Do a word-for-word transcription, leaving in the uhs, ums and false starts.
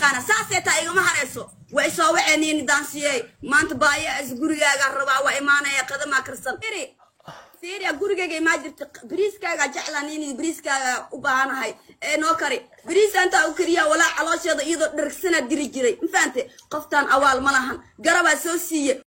mataqaana saaseta igama hareyso way soo waceenin dansiyay maanta baaya is gurigaaga rabaa waa imaanaya qadama karsan iri سيريا غورغاغي ما جرت بريسكاغا جعلانيني بريسكاغا u baahanahay ee noo kari bariis anta u kariya wala calooshada iyadoo dhargsana diri jiray ma fahamtay qoftan awaal ma lahan garaba soo siiye